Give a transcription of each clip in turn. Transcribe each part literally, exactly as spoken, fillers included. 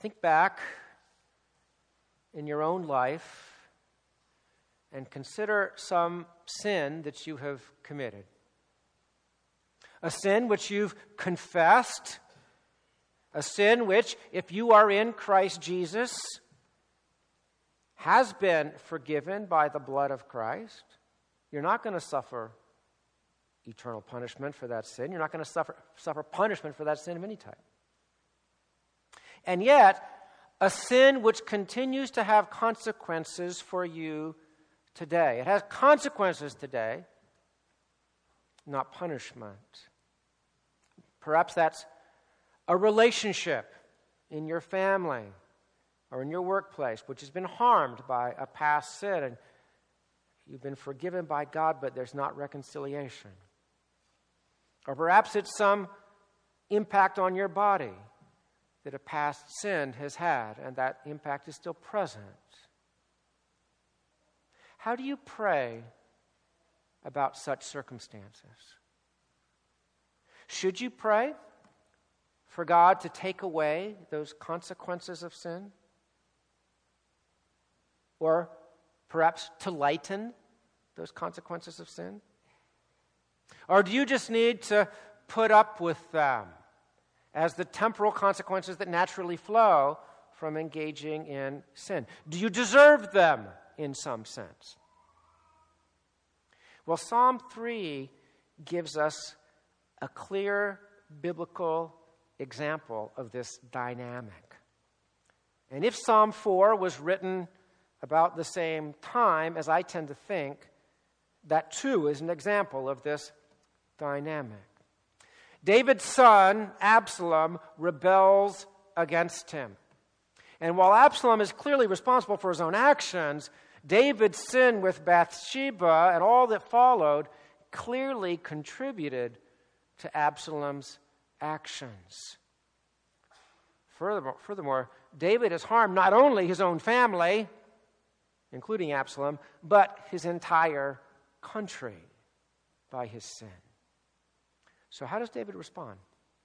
think back in your own life and consider some sin that you have committed. A sin which you've confessed, a sin which, if you are in Christ Jesus, has been forgiven by the blood of Christ. You're not going to suffer eternal punishment for that sin. You're not going to suffer, suffer punishment for that sin of any type. And yet, a sin which continues to have consequences for you today. It has consequences today, not punishment. Perhaps that's a relationship in your family or in your workplace which has been harmed by a past sin, and you've been forgiven by God, but there's not reconciliation. Or perhaps it's some impact on your body that a past sin has had, and that impact is still present. How do you pray about such circumstances? Should you pray for God to take away those consequences of sin? Or perhaps to lighten those consequences of sin? Or do you just need to put up with them as the temporal consequences that naturally flow from engaging in sin? Do you deserve them in some sense? Well, Psalm three gives us a clear biblical example of this dynamic. And if Psalm four was written about the same time as I tend to think, that too is an example of this dynamic. David's son, Absalom, rebels against him. And while Absalom is clearly responsible for his own actions, David's sin with Bathsheba and all that followed clearly contributed to Absalom's actions. Furthermore, furthermore, David has harmed not only his own family, including Absalom, but his entire country by his sin. So how does David respond?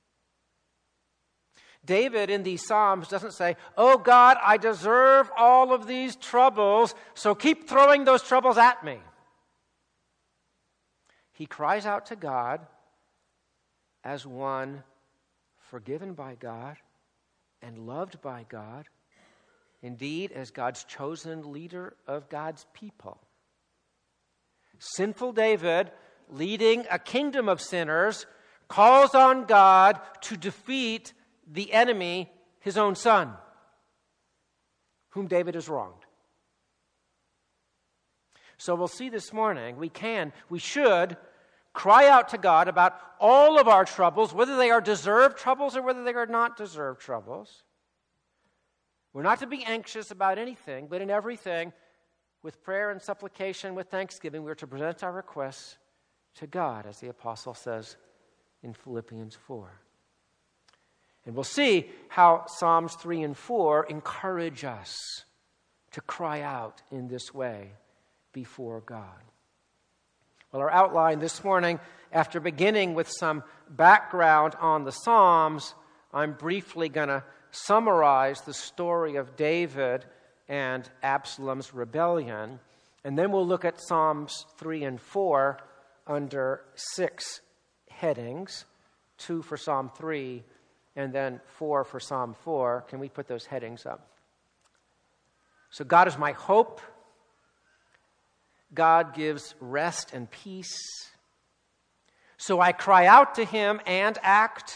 David in these Psalms doesn't say, "Oh God, I deserve all of these troubles, so keep throwing those troubles at me." He cries out to God as one forgiven by God and loved by God, indeed as God's chosen leader of God's people. Sinful David, leading a kingdom of sinners, calls on God to defeat the enemy, his own son, whom David has wronged. So we'll see this morning, we can, we should cry out to God about all of our troubles, whether they are deserved troubles or whether they are not deserved troubles. We're not to be anxious about anything, but in everything, with prayer and supplication, with thanksgiving, we're to present our requests to God, as the apostle says in Philippians four. And we'll see how Psalms three and four encourage us to cry out in this way before God. Well, our outline this morning, after beginning with some background on the Psalms, I'm briefly going to summarize the story of David and Absalom's rebellion, and then we'll look at Psalms three and four under six headings, two for Psalm three, and then four for Psalm four. Can we put those headings up? So God is my hope. God gives rest and peace. So I cry out to him and act.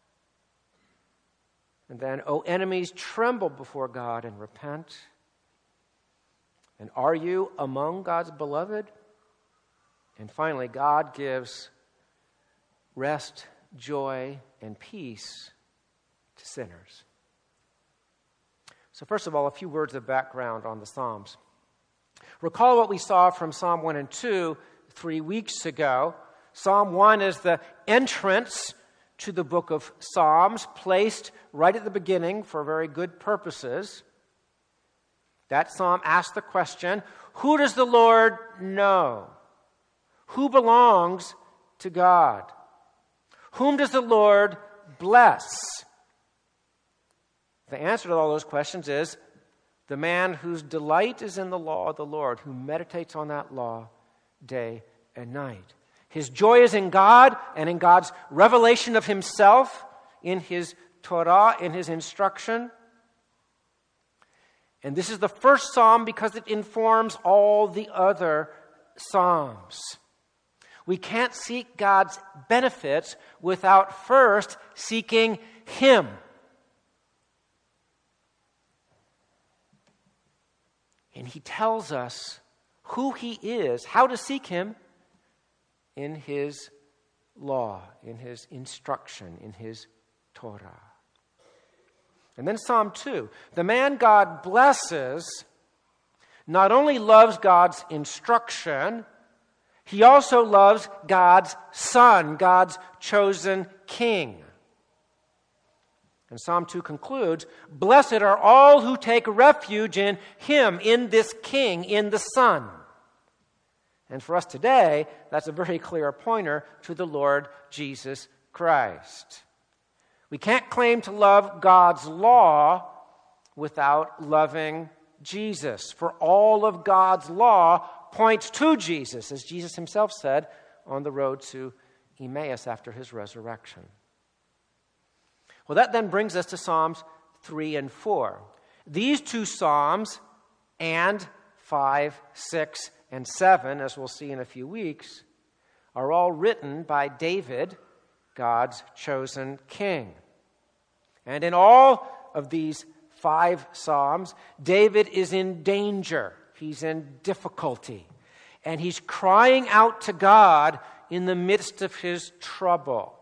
And then, O enemies, tremble before God and repent. And are you among God's beloved? And finally, God gives rest, joy, and peace to sinners. So first of all, a few words of background on the Psalms. Recall what we saw from Psalm one and two three weeks ago. Psalm one is the entrance to the book of Psalms, placed right at the beginning for very good purposes. That psalm asks the question, who does the Lord know? Who belongs to God? Whom does the Lord bless? The answer to all those questions is the man whose delight is in the law of the Lord, who meditates on that law day and night. His joy is in God and in God's revelation of himself, in his Torah, in his instruction. And this is the first psalm because it informs all the other psalms. We can't seek God's benefits without first seeking him. And he tells us who he is, how to seek him in his law, in his instruction, in his Torah. And then Psalm two. The man God blesses not only loves God's instruction, he also loves God's Son, God's chosen King. And Psalm two concludes, blessed are all who take refuge in him, in this King, in the Son. And for us today, that's a very clear pointer to the Lord Jesus Christ. We can't claim to love God's law without loving Jesus. For all of God's law points to Jesus, as Jesus himself said on the road to Emmaus after his resurrection. Well, that then brings us to Psalms three and four. These two Psalms, and five, six, and seven, as we'll see in a few weeks, are all written by David, God's chosen king. And in all of these five Psalms, David is in danger. He's in difficulty. And he's crying out to God in the midst of his trouble.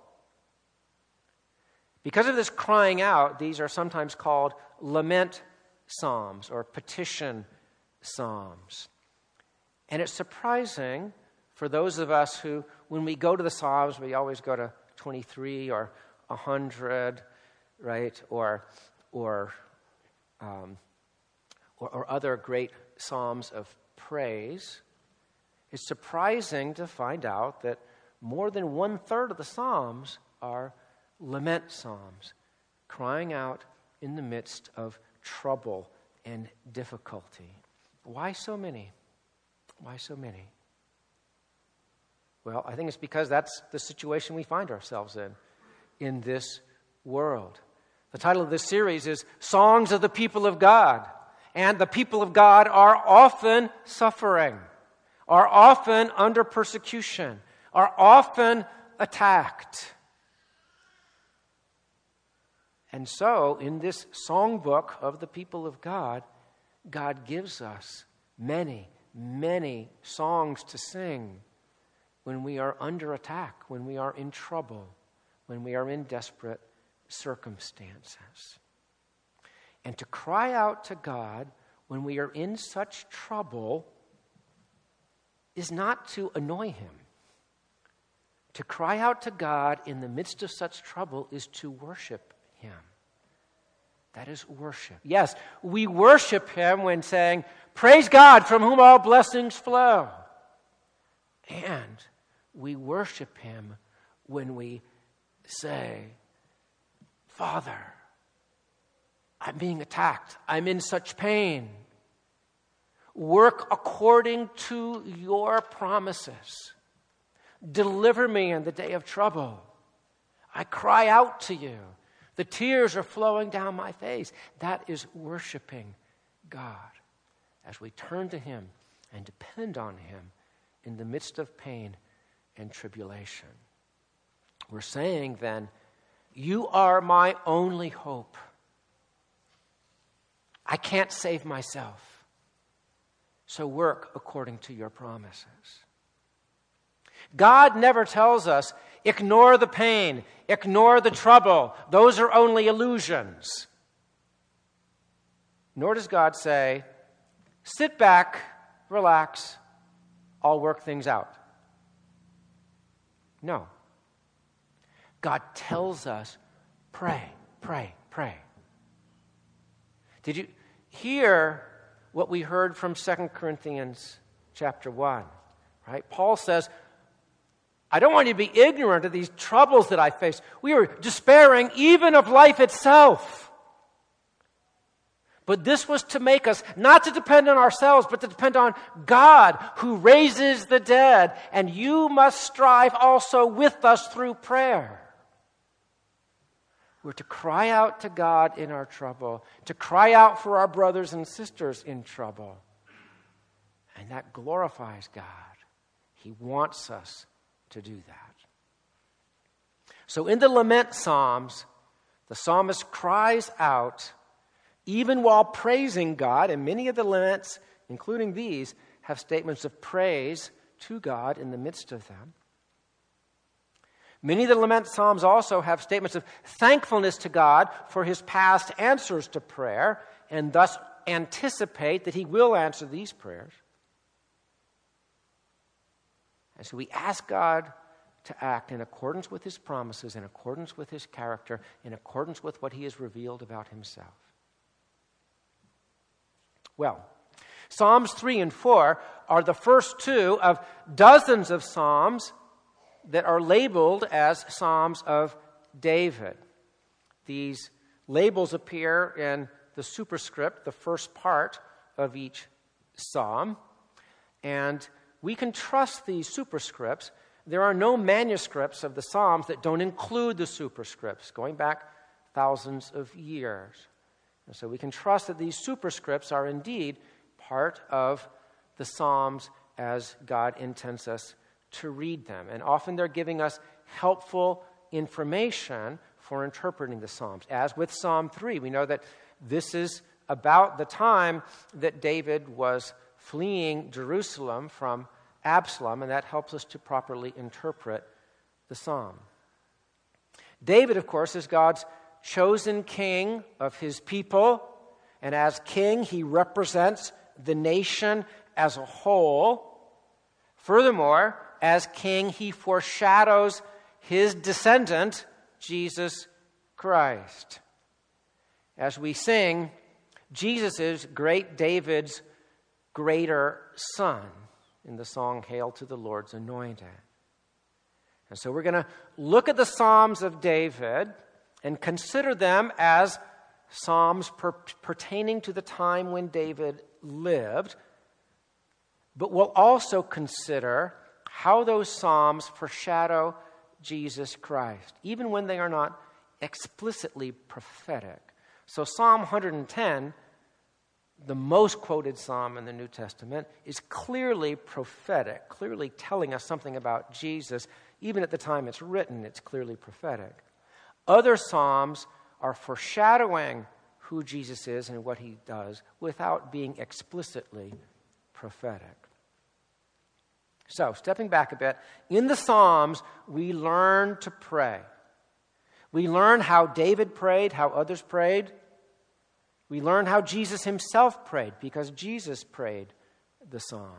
Because of this crying out, these are sometimes called lament psalms or petition psalms. And it's surprising for those of us who, when we go to the Psalms, we always go to twenty-three or one hundred, right? Or or, um, or or other great psalms of praise. It's surprising to find out that more than one-third of the Psalms are lament psalms, crying out in the midst of trouble and difficulty. Why so many? Why so many? Well, I think it's because that's the situation we find ourselves in, in this world. The title of this series is Songs of the People of God. And the people of God are often suffering, are often under persecution, are often attacked. And so, in this songbook of the people of God, God gives us many, many songs to sing when we are under attack, when we are in trouble, when we are in desperate circumstances. And to cry out to God when we are in such trouble is not to annoy him. To cry out to God in the midst of such trouble is to worship him. That is worship. Yes, we worship him when saying, praise God from whom all blessings flow. And we worship him when we say, Father, I'm being attacked. I'm in such pain. Work according to your promises. Deliver me in the day of trouble. I cry out to you. The tears are flowing down my face. That is worshiping God as we turn to him and depend on him in the midst of pain and tribulation. We're saying then, you are my only hope. I can't save myself. So work according to your promises. God never tells us, ignore the pain, ignore the trouble. Those are only illusions. Nor does God say, sit back, relax, I'll work things out. No. God tells us, pray, pray, pray. Did you hear what we heard from Second Corinthians chapter one? Right? Paul says, I don't want you to be ignorant of these troubles that I face. We are despairing even of life itself. But this was to make us not to depend on ourselves, but to depend on God who raises the dead. And you must strive also with us through prayer. We're to cry out to God in our trouble, to cry out for our brothers and sisters in trouble. And that glorifies God. He wants us to do that. So in the lament psalms, the psalmist cries out even while praising God, and many of the laments, including these, have statements of praise to God in the midst of them. Many of the lament psalms also have statements of thankfulness to God for his past answers to prayer, and thus anticipate that he will answer these prayers. And so we ask God to act in accordance with his promises, in accordance with his character, in accordance with what he has revealed about himself. Well, Psalms three and four are the first two of dozens of psalms that are labeled as Psalms of David. These labels appear in the superscript, the first part of each psalm, and we can trust these superscripts. There are no manuscripts of the Psalms that don't include the superscripts, going back thousands of years. And so we can trust that these superscripts are indeed part of the Psalms as God intends us to read them. And often they're giving us helpful information for interpreting the Psalms. As with Psalm three, we know that this is about the time that David was fleeing Jerusalem from Absalom, and that helps us to properly interpret the psalm. David, of course, is God's chosen king of his people, and as king, he represents the nation as a whole. Furthermore, as king, he foreshadows his descendant, Jesus Christ. As we sing, Jesus is great David's greater son in the song, Hail to the Lord's Anointed. And so we're going to look at the Psalms of David and consider them as psalms per- pertaining to the time when David lived, but we'll also consider how those psalms foreshadow Jesus Christ, even when they are not explicitly prophetic. So Psalm one hundred ten, the most quoted psalm in the New Testament, is clearly prophetic, clearly telling us something about Jesus. Even at the time it's written, it's clearly prophetic. Other psalms are foreshadowing who Jesus is and what he does without being explicitly prophetic. So, stepping back a bit, in the Psalms, we learn to pray. We learn how David prayed, how others prayed. We learn how Jesus himself prayed, because Jesus prayed the Psalms.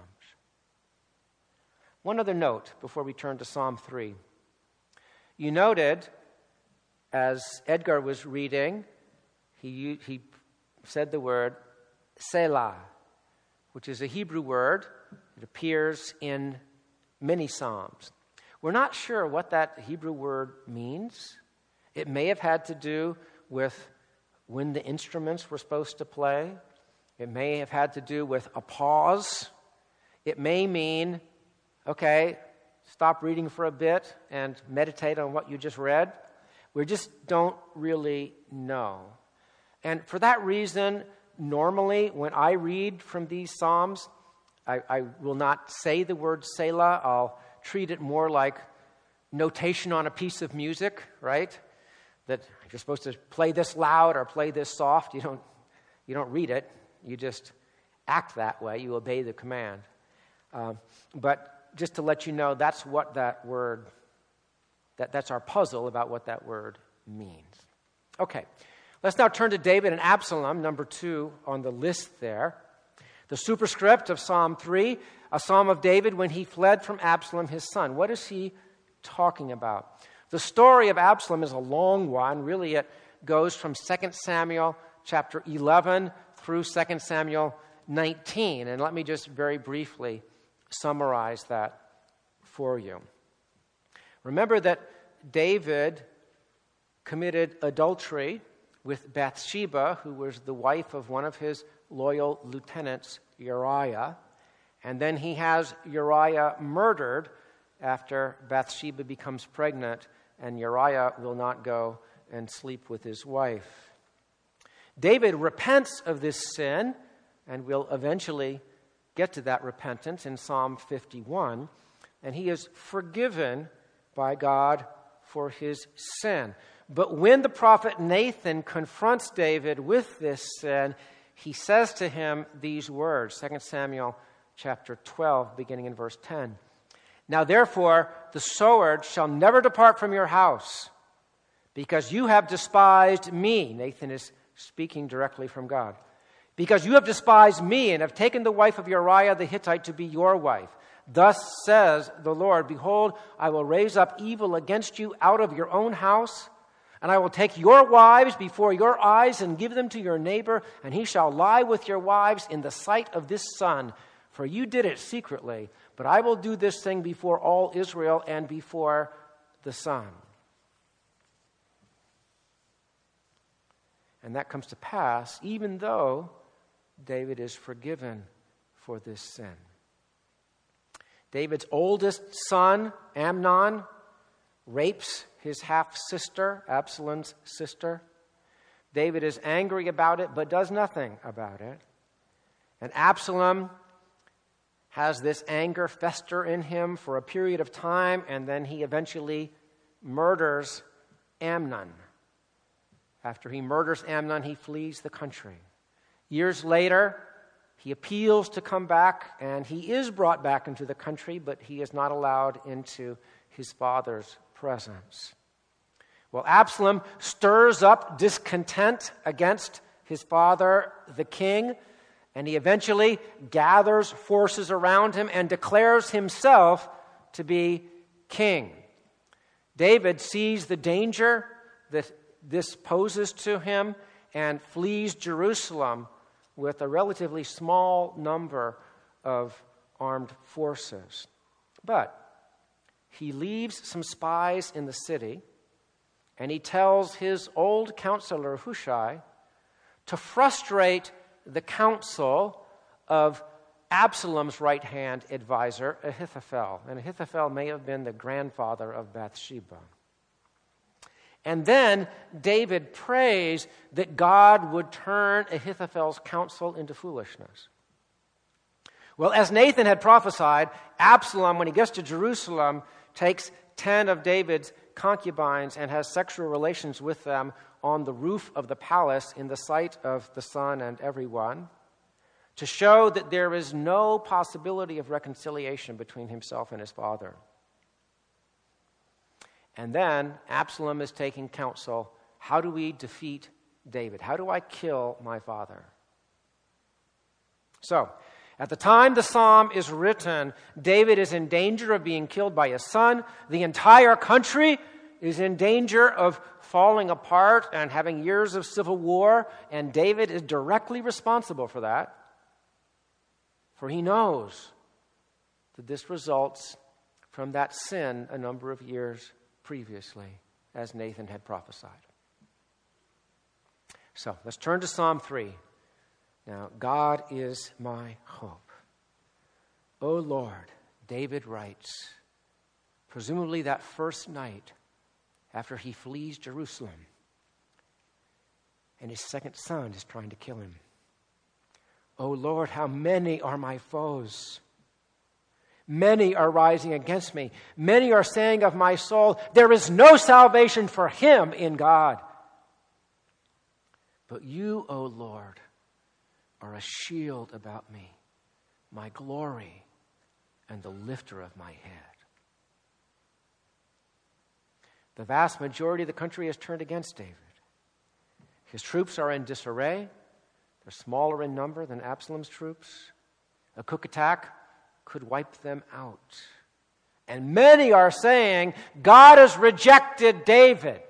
One other note before we turn to Psalm three. You noted, as Edgar was reading, he, he said the word Selah, which is a Hebrew word. It appears in many psalms. We're not sure what that Hebrew word means. It may have had to do with when the instruments were supposed to play. It may have had to do with a pause. It may mean, okay, stop reading for a bit and meditate on what you just read. We just don't really know. And for that reason, normally when I read from these psalms, I, I will not say the word Selah. I'll treat it more like notation on a piece of music, right? That you're supposed to play this loud or play this soft. You don't, you don't read it. You just act that way. You obey the command. Um, but just to let you know, that's what that word, that, that's our puzzle about what that word means. Okay, let's now turn to David and Absalom, number two on the list there. The superscript of Psalm three, a psalm of David when he fled from Absalom, his son. What is he talking about? The story of Absalom is a long one. Really, it goes from Second Samuel chapter eleven through Second Samuel nineteen. And let me just very briefly summarize that for you. Remember that David committed adultery with Bathsheba, who was the wife of one of his loyal lieutenants, Uriah. And then he has Uriah murdered after Bathsheba becomes pregnant, and Uriah will not go and sleep with his wife. David repents of this sin, and we'll eventually get to that repentance in Psalm fifty-one, and he is forgiven by God for his sin. But when the prophet Nathan confronts David with this sin, he says to him these words, Second Samuel chapter twelve, beginning in verse ten. Now therefore, the sword shall never depart from your house, because you have despised me. Nathan is speaking directly from God. Because you have despised me and have taken the wife of Uriah the Hittite to be your wife. Thus says the Lord, behold, I will raise up evil against you out of your own house, and I will take your wives before your eyes and give them to your neighbor, and he shall lie with your wives in the sight of this sun. For you did it secretly, but I will do this thing before all Israel and before the sun. And that comes to pass even though David is forgiven for this sin. David's oldest son, Amnon, rapes his half-sister, Absalom's sister. David is angry about it, but does nothing about it. And Absalom has this anger fester in him for a period of time, and then he eventually murders Amnon. After he murders Amnon, he flees the country. Years later, he appeals to come back, and he is brought back into the country, but he is not allowed into his father's presence. Well, Absalom stirs up discontent against his father, the king, and he eventually gathers forces around him and declares himself to be king. David sees the danger that this poses to him and flees Jerusalem with a relatively small number of armed forces. But he leaves some spies in the city, and he tells his old counselor Hushai to frustrate the counsel of Absalom's right-hand advisor, Ahithophel. And Ahithophel may have been the grandfather of Bathsheba. And then David prays that God would turn Ahithophel's counsel into foolishness. Well, as Nathan had prophesied, Absalom, when he gets to Jerusalem, takes ten of David's concubines and has sexual relations with them on the roof of the palace in the sight of the sun and everyone, to show that there is no possibility of reconciliation between himself and his father. And then Absalom is taking counsel. How do we defeat David? How do I kill my father? So, at the time the psalm is written, David is in danger of being killed by his son. The entire country is in danger of falling apart and having years of civil war, and David is directly responsible for that. For he knows that this results from that sin a number of years previously, as Nathan had prophesied. So, let's turn to Psalm three. Now, God is my hope. O Lord, David writes, presumably that first night after he flees Jerusalem, and his second son is trying to kill him. O Lord, how many are my foes? Many are rising against me. Many are saying of my soul, there is no salvation for him in God. But you, O Lord, are a shield about me, my glory, and the lifter of my head. The vast majority of the country has turned against David. His troops are in disarray. They're smaller in number than Absalom's troops. A quick attack could wipe them out. And many are saying, God has rejected David.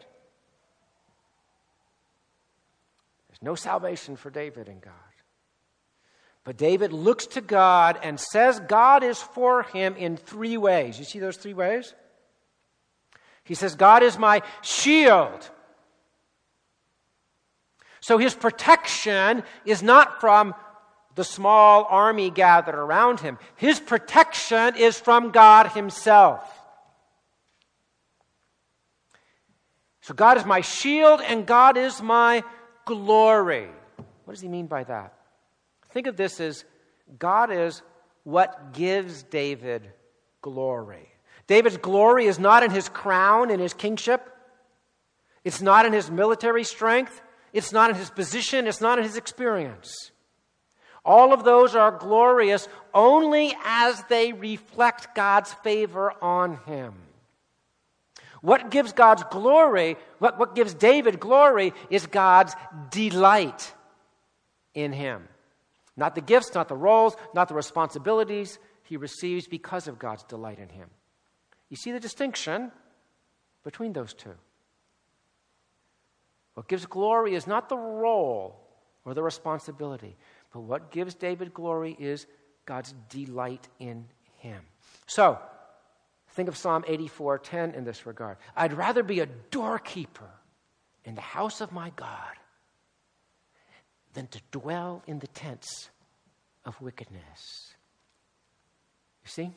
There's no salvation for David in God. But David looks to God and says God is for him in three ways. You see those three ways? He says, God is my shield. So his protection is not from the small army gathered around him. His protection is from God himself. So God is my shield and God is my glory. What does he mean by that? Think of this as God is what gives David glory. David's glory is not in his crown and his kingship. It's not in his military strength. It's not in his position. It's not in his experience. All of those are glorious only as they reflect God's favor on him. What gives God's glory, what, what gives David glory is God's delight in him. Not the gifts, not the roles, not the responsibilities he receives because of God's delight in him. You see the distinction between those two. What gives glory is not the role or the responsibility, but what gives David glory is God's delight in him. So, think of Psalm eighty-four ten in this regard. I'd rather be a doorkeeper in the house of my God than to dwell in the tents of wickedness. You see?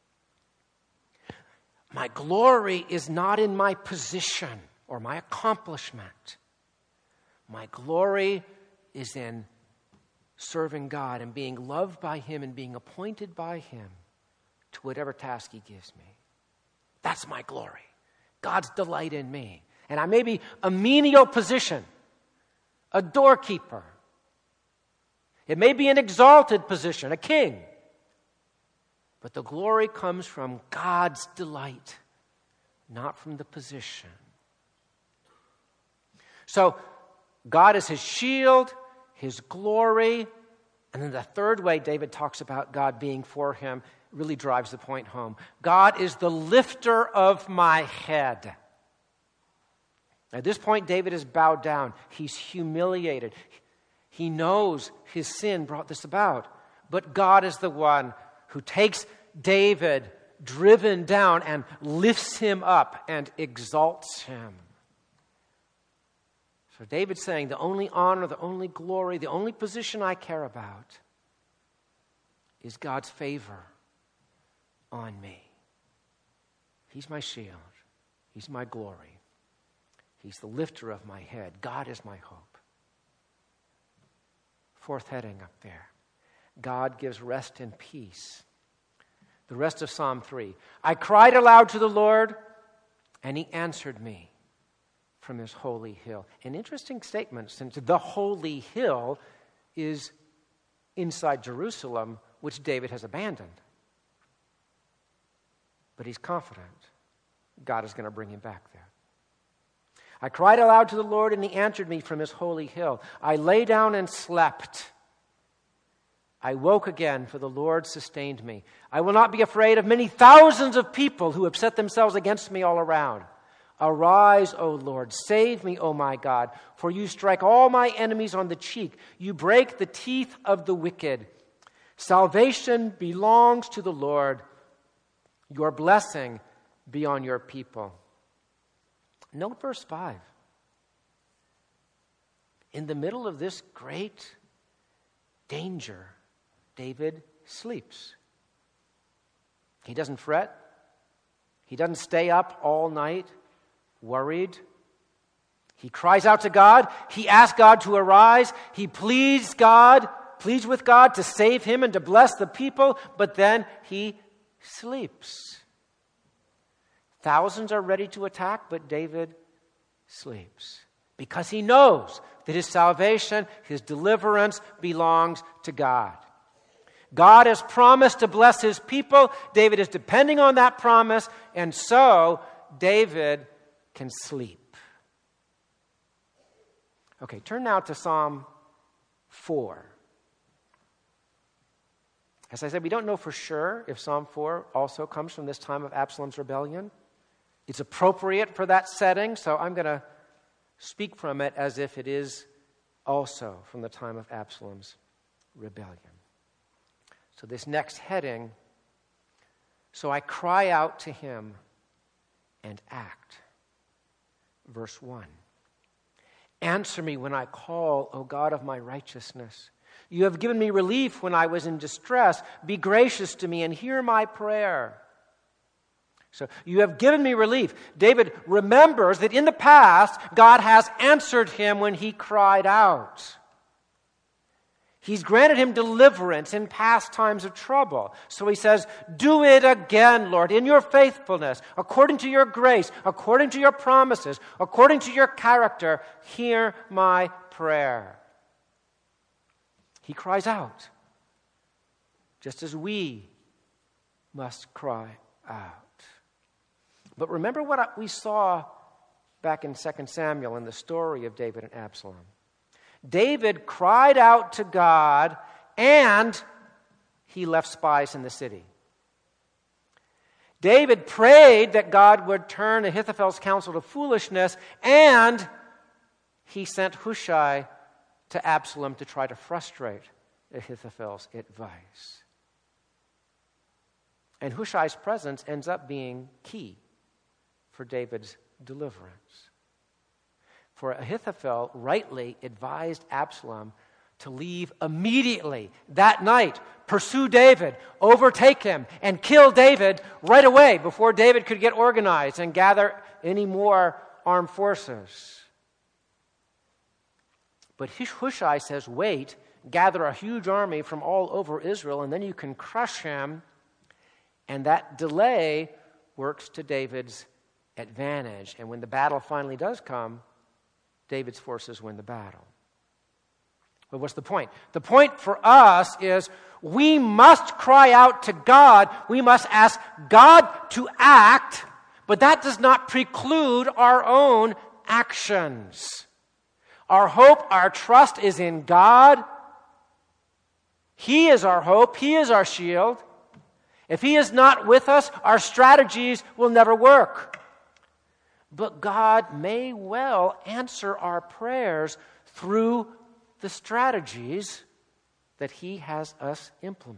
My glory is not in my position or my accomplishment. My glory is in serving God and being loved by him and being appointed by him to whatever task he gives me. That's my glory. God's delight in me. And I may be a menial position, a doorkeeper. It may be an exalted position, a king. But the glory comes from God's delight, not from the position. So, God is his shield, his glory, and then the third way David talks about God being for him really drives the point home. God is the lifter of my head. At this point, David is bowed down. He's humiliated. He knows his sin brought this about. But God is the one who takes David driven down and lifts him up and exalts him. So David's saying the only honor, the only glory, the only position I care about is God's favor on me. He's my shield. He's my glory. He's the lifter of my head. God is my hope. Fourth heading up there. God gives rest and peace. The rest of Psalm three. I cried aloud to the Lord, and he answered me from his holy hill. An interesting statement, since the holy hill is inside Jerusalem, which David has abandoned. But he's confident God is going to bring him back there. I cried aloud to the Lord, and he answered me from his holy hill. I lay down and slept. I woke again, for the Lord sustained me. I will not be afraid of many thousands of people who have set themselves against me all around. Arise, O Lord, save me, O my God, for you strike all my enemies on the cheek. You break the teeth of the wicked. Salvation belongs to the Lord. Your blessing be on your people. Note verse five. In the middle of this great danger, David sleeps. He doesn't fret. He doesn't stay up all night worried. He cries out to God. He asks God to arise. He pleads God, pleads with God to save him and to bless the people, but then he sleeps. Thousands are ready to attack, but David sleeps because he knows that his salvation, his deliverance belongs to God. God has promised to bless his people. David is depending on that promise, and so David can sleep. Okay, turn now to Psalm four. As I said, we don't know for sure if Psalm four also comes from this time of Absalom's rebellion. It's appropriate for that setting, so I'm going to speak from it as if it is also from the time of Absalom's rebellion. So this next heading, so I cry out to him and act. Verse one. Answer me when I call, O God of my righteousness. You have given me relief when I was in distress. Be gracious to me and hear my prayer. So you have given me relief. David remembers that in the past, God has answered him when he cried out. He's granted him deliverance in past times of trouble. So he says, do it again, Lord, in your faithfulness, according to your grace, according to your promises, according to your character. Hear my prayer. He cries out, just as we must cry out. But remember what we saw back in Second Samuel in the story of David and Absalom. David cried out to God, and he left spies in the city. David prayed that God would turn Ahithophel's counsel to foolishness, and he sent Hushai to Absalom to try to frustrate Ahithophel's advice. And Hushai's presence ends up being key for David's deliverance. For Ahithophel rightly advised Absalom to leave immediately that night, pursue David, overtake him, and kill David right away before David could get organized and gather any more armed forces. But Hushai says, wait, gather a huge army from all over Israel, and then you can crush him. And that delay works to David's advantage. And when the battle finally does come, David's forces win the battle. But what's the point? The point for us is we must cry out to God. We must ask God to act, but that does not preclude our own actions. Our hope, our trust is in God. He is our hope. He is our shield. If He is not with us, our strategies will never work. But God may well answer our prayers through the strategies that He has us implement.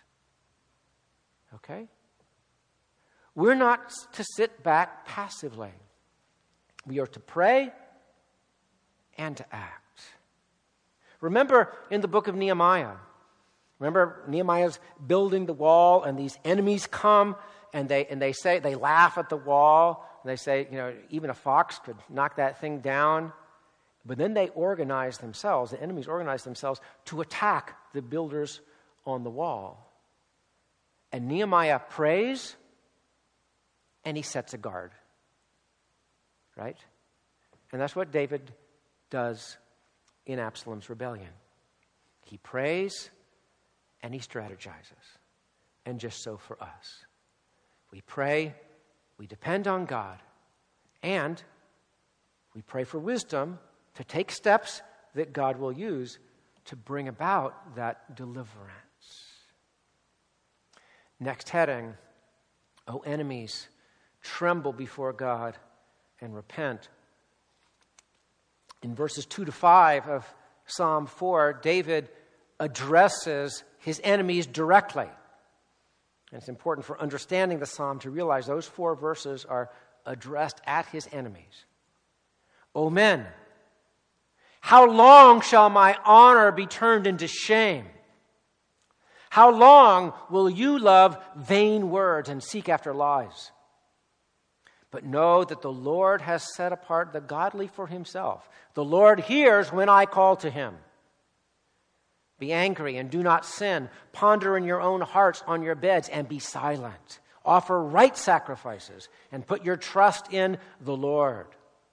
Okay? We're not to sit back passively. We are to pray and to act. Remember in the book of Nehemiah, remember Nehemiah's building the wall, and these enemies come and they and they say they laugh at the wall. They say, you know, even a fox could knock that thing down. But then they organize themselves, the enemies organize themselves to attack the builders on the wall. And Nehemiah prays, and he sets a guard. Right? And that's what David does in Absalom's rebellion. He prays, and he strategizes. And just so for us. We pray, we depend on God, and we pray for wisdom to take steps that God will use to bring about that deliverance. Next heading, O enemies, tremble before God and repent. In verses two to five of Psalm four, David addresses his enemies directly. And it's important for understanding the psalm to realize those four verses are addressed at his enemies. O men, how long shall my honor be turned into shame? How long will you love vain words and seek after lies? But know that the Lord has set apart the godly for Himself. The Lord hears when I call to Him. Be angry and do not sin. Ponder in your own hearts on your beds and be silent. Offer right sacrifices and put your trust in the Lord.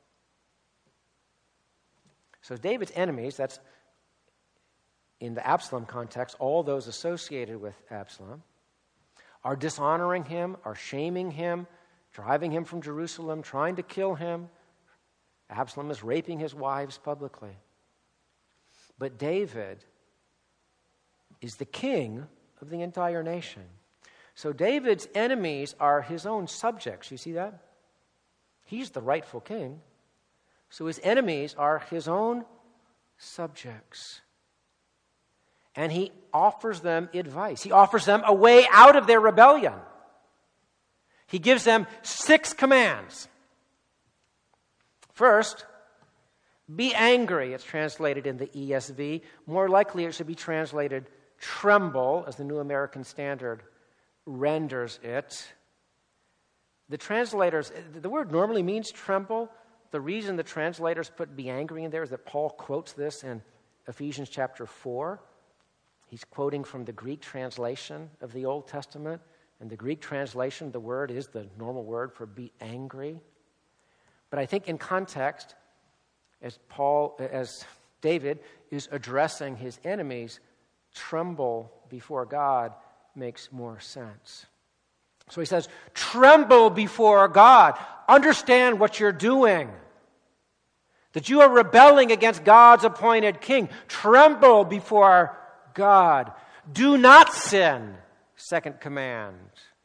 So David's enemies, that's in the Absalom context, all those associated with Absalom, are dishonoring him, are shaming him, driving him from Jerusalem, trying to kill him. Absalom is raping his wives publicly. But David is the king of the entire nation. So David's enemies are his own subjects. You see that? He's the rightful king. So his enemies are his own subjects. And he offers them advice. He offers them a way out of their rebellion. He gives them six commands. First, Be angry, it's translated in the E S V. More likely it should be translated tremble, as the New American Standard renders it. The translators, the word normally means tremble. The reason the translators put be angry in there is that Paul quotes this in Ephesians chapter four. He's quoting from the Greek translation of the Old Testament. And the Greek translation, the word is the normal word for be angry. But I think in context, as Paul, as David is addressing his enemies, tremble before God makes more sense. So he says, tremble before God. Understand what you're doing. That you are rebelling against God's appointed king. Tremble before God. Do not sin. Second command.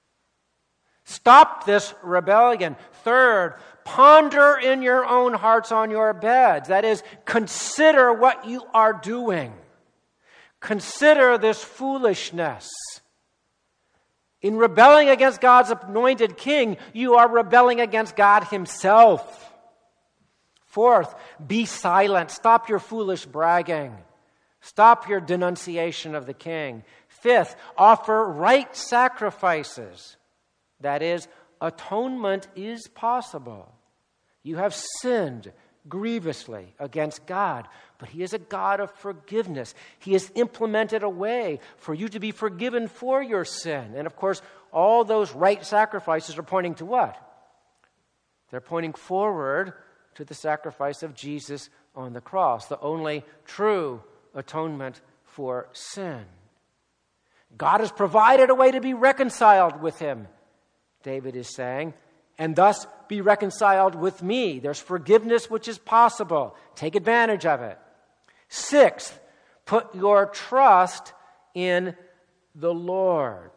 Stop this rebellion. Third, ponder in your own hearts on your beds. That is, consider what you are doing. Consider this foolishness. In rebelling against God's anointed king, you are rebelling against God himself. Fourth, be silent. Stop your foolish bragging. Stop your denunciation of the king. Fifth, offer right sacrifices. That is, atonement is possible. You have sinned grievously against God, but he is a God of forgiveness. He has implemented a way for you to be forgiven for your sin. And of course, all those right sacrifices are pointing to what? They're pointing forward to the sacrifice of Jesus on the cross, the only true atonement for sin. God has provided a way to be reconciled with him, David is saying, and thus be reconciled with me. There's forgiveness which is possible. Take advantage of it. Sixth, put your trust in the Lord.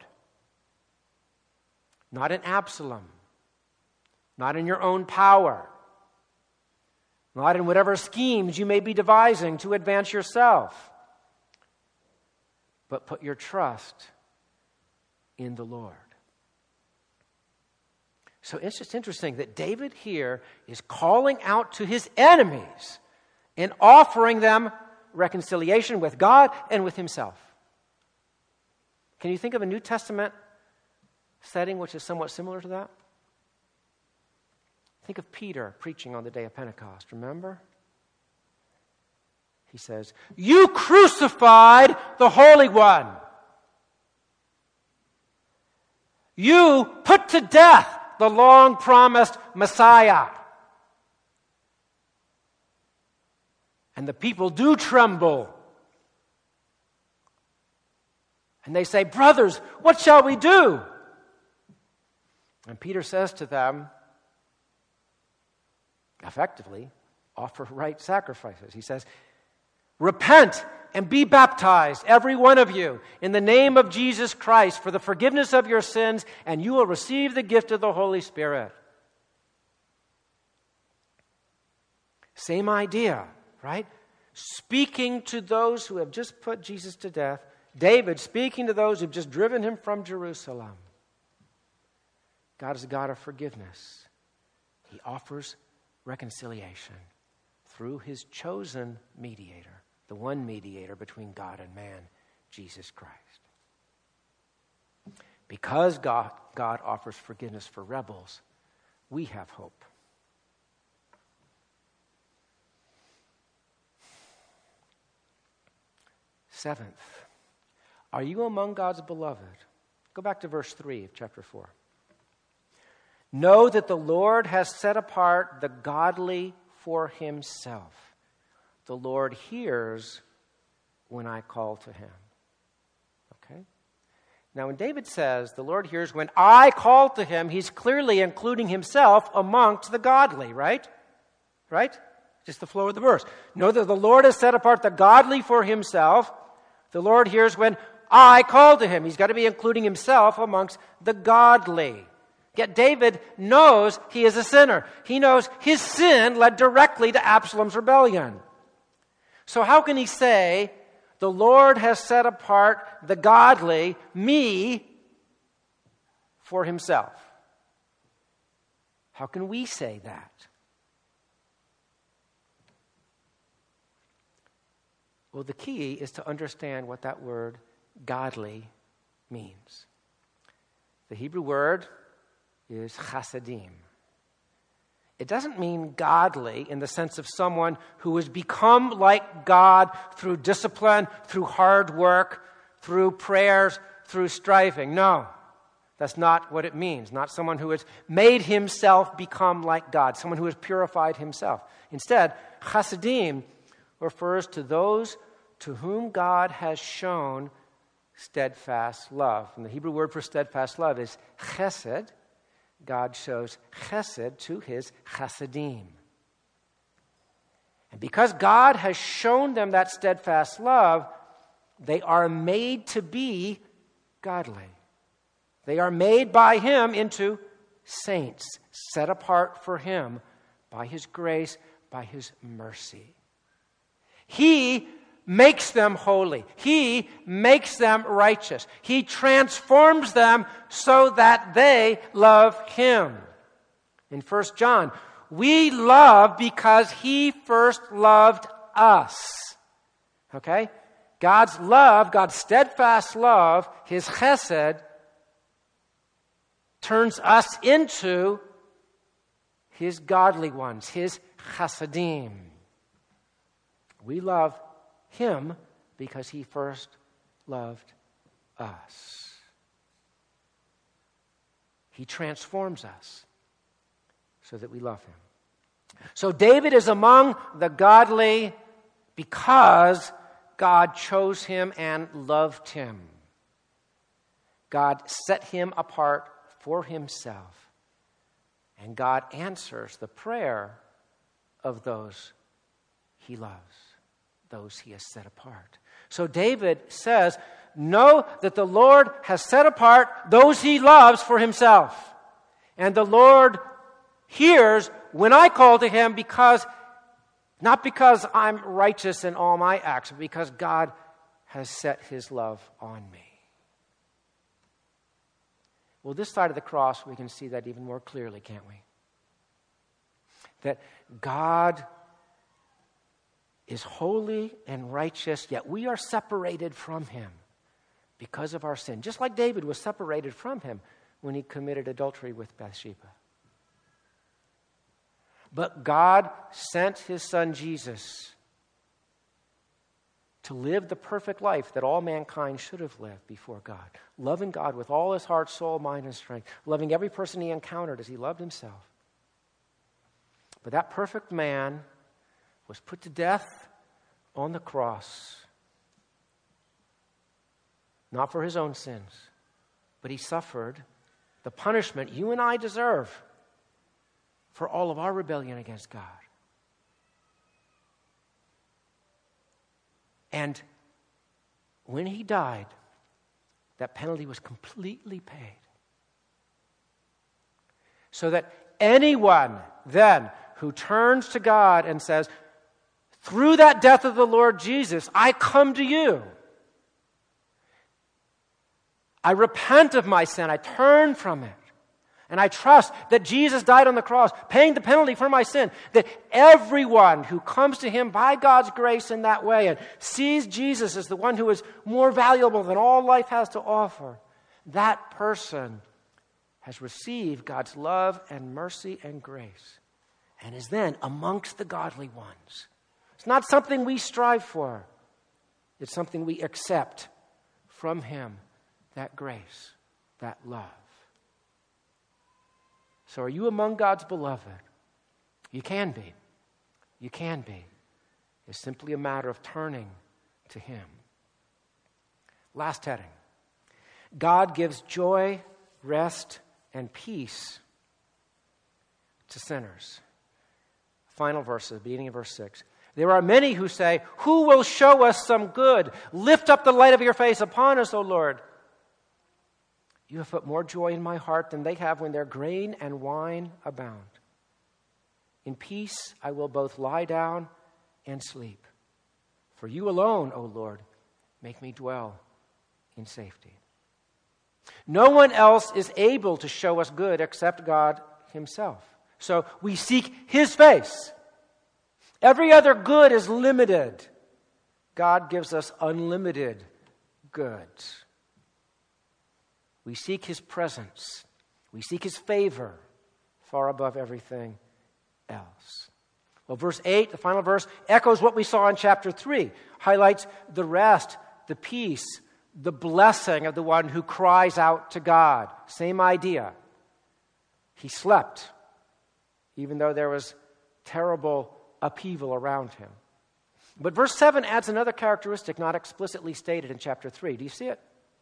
Not in Absalom. Not in your own power. Not in whatever schemes you may be devising to advance yourself. But put your trust in the Lord. So it's just interesting that David here is calling out to his enemies and offering them reconciliation with God and with himself. Can you think of a New Testament setting which is somewhat similar to that? Think of Peter preaching on the day of Pentecost, remember? He says, "You crucified the Holy One. You put to death the long-promised Messiah." And the people do tremble. And they say, "Brothers, what shall we do?" And Peter says to them, effectively, offer right sacrifices. He says, "Repent and be baptized, every one of you, in the name of Jesus Christ for the forgiveness of your sins, and you will receive the gift of the Holy Spirit." Same idea, right? Speaking to those who have just put Jesus to death. David speaking to those who have just driven him from Jerusalem. God is a God of forgiveness. He offers reconciliation through his chosen mediator, the one mediator between God and man, Jesus Christ. Because God, God offers forgiveness for rebels, we have hope. Seventh, are you among God's beloved? Go back to verse three of chapter four. Know that the Lord has set apart the godly for himself. The Lord hears when I call to him. Okay? Now, when David says, the Lord hears when I call to him, he's clearly including himself amongst the godly, right? Right? Just the flow of the verse. Know that the Lord has set apart the godly for himself. The Lord hears when I call to him. He's got to be including himself amongst the godly. Yet David knows he is a sinner. He knows his sin led directly to Absalom's rebellion. So how can he say, the Lord has set apart the godly, me, for himself? How can we say that? Well, the key is to understand what that word godly means. The Hebrew word is chasadim. It doesn't mean godly in the sense of someone who has become like God through discipline, through hard work, through prayers, through striving. No, that's not what it means. Not someone who has made himself become like God, someone who has purified himself. Instead, chasadim refers to those to whom God has shown steadfast love. And the Hebrew word for steadfast love is chesed. God shows chesed to his chasadim. And because God has shown them that steadfast love, they are made to be godly. They are made by him into saints, set apart for him by his grace, by his mercy. He makes them holy. He makes them righteous. He transforms them so that they love him. In First John, we love because he first loved us. Okay? God's love, God's steadfast love, his chesed, turns us into his godly ones, his chasadim. We love him because he first loved us. He transforms us so that we love him. So David is among the godly because God chose him and loved him. God set him apart for himself. And God answers the prayer of those he loves, those he has set apart. So David says, know that the Lord has set apart those he loves for himself. And the Lord hears when I call to him, because not because I'm righteous in all my acts, but because God has set his love on me. Well, this side of the cross, we can see that even more clearly, can't we? That God is holy and righteous, yet we are separated from him because of our sin. Just like David was separated from him when he committed adultery with Bathsheba. But God sent his son Jesus to live the perfect life that all mankind should have lived before God. Loving God with all his heart, soul, mind, and strength. Loving every person he encountered as he loved himself. But that perfect man was put to death on the cross. Not for his own sins, but he suffered the punishment you and I deserve for all of our rebellion against God. And when he died, that penalty was completely paid. So that anyone then who turns to God and says, through that death of the Lord Jesus, I come to you. I repent of my sin. I turn from it. And I trust that Jesus died on the cross, paying the penalty for my sin. That everyone who comes to him by God's grace in that way and sees Jesus as the one who is more valuable than all life has to offer, that person has received God's love and mercy and grace and is then amongst the godly ones. It's not something we strive for. It's something we accept from him, that grace, that love. So are you among God's beloved? You can be. You can be. It's simply a matter of turning to him. Last heading. God gives joy, rest, and peace to sinners. Final verses, beginning of verse six. There are many who say, who will show us some good? Lift up the light of your face upon us, O Lord. You have put more joy in my heart than they have when their grain and wine abound. In peace I will both lie down and sleep. For you alone, O Lord, make me dwell in safety. No one else is able to show us good except God himself. So we seek his face. Every other good is limited. God gives us unlimited good. We seek his presence. We seek his favor far above everything else. Well, verse eight, the final verse, echoes what we saw in chapter three, highlights the rest, the peace, the blessing of the one who cries out to God. Same idea. He slept, even though there was terrible upheaval around him. But verse seven adds another characteristic not explicitly stated in chapter three. Do you see it?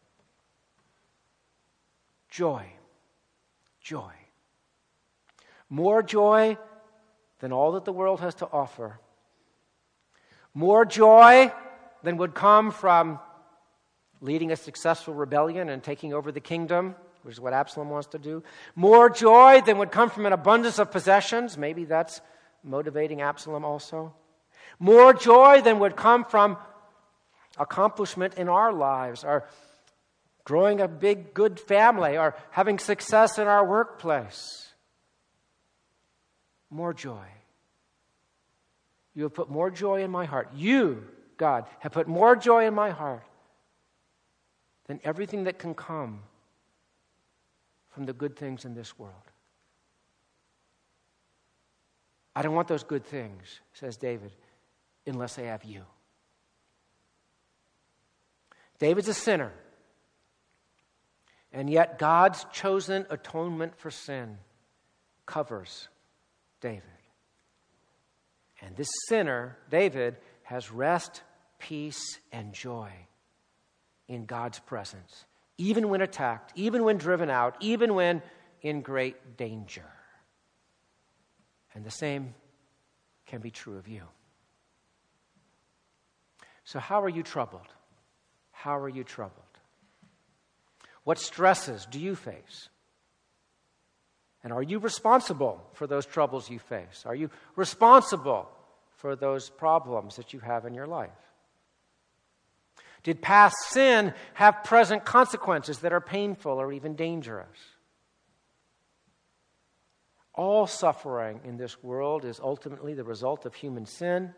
Joy. Joy. More joy than all that the world has to offer. More joy than would come from leading a successful rebellion and taking over the kingdom, which is what Absalom wants to do. More joy than would come from an abundance of possessions. Maybe that's motivating Absalom also. More joy than would come from accomplishment in our lives, or growing a big, good family, or having success in our workplace. More joy. You have put more joy in my heart. You, God, have put more joy in my heart than everything that can come from the good things in this world. I don't want those good things, says David, unless I have you. David's a sinner. And yet God's chosen atonement for sin covers David. And this sinner, David, has rest, peace, and joy in God's presence, even when attacked, even when driven out, even when in great danger. And the same can be true of you. So how are you troubled? How are you troubled? What stresses do you face? And are you responsible for those troubles you face? Are you responsible for those problems that you have in your life? Did past sin have present consequences that are painful or even dangerous? All suffering in this world is ultimately the result of human sin.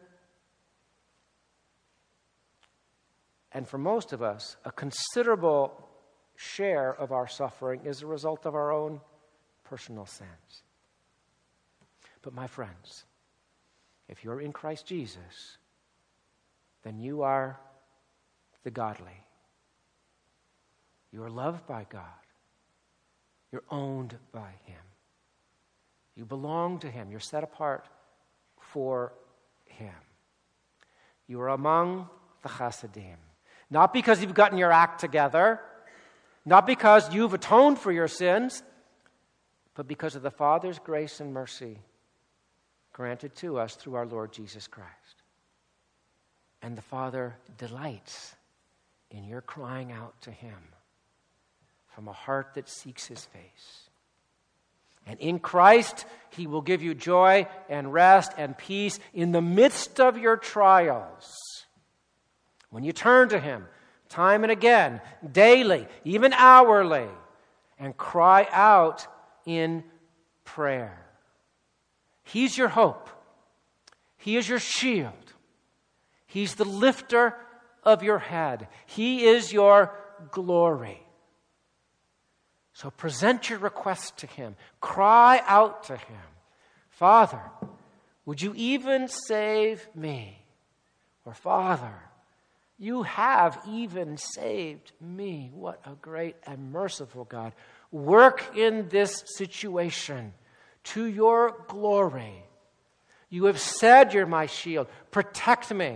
And for most of us, a considerable share of our suffering is a result of our own personal sins. But my friends, if you're in Christ Jesus, then you are the godly. You are loved by God. You're owned by him. You belong to him. You're set apart for him. You are among the Chassidim. Not because you've gotten your act together, not because you've atoned for your sins, but because of the Father's grace and mercy granted to us through our Lord Jesus Christ. And the Father delights in your crying out to him from a heart that seeks his face. And in Christ, he will give you joy and rest and peace in the midst of your trials. When you turn to him time and again, daily, even hourly, and cry out in prayer. He's your hope. He is your shield. He's the lifter of your head. He is your glory. So present your request to him. Cry out to him. Father, would you even save me? Or Father, you have even saved me. What a great and merciful God. Work in this situation to your glory. You have said you're my shield. Protect me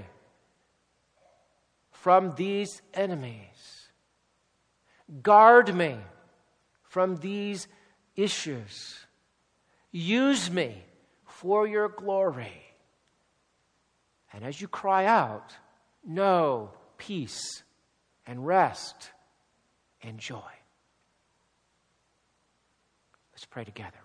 from these enemies. Guard me from these issues. Use me for your glory. And as you cry out, know peace and rest and joy. Let's pray together.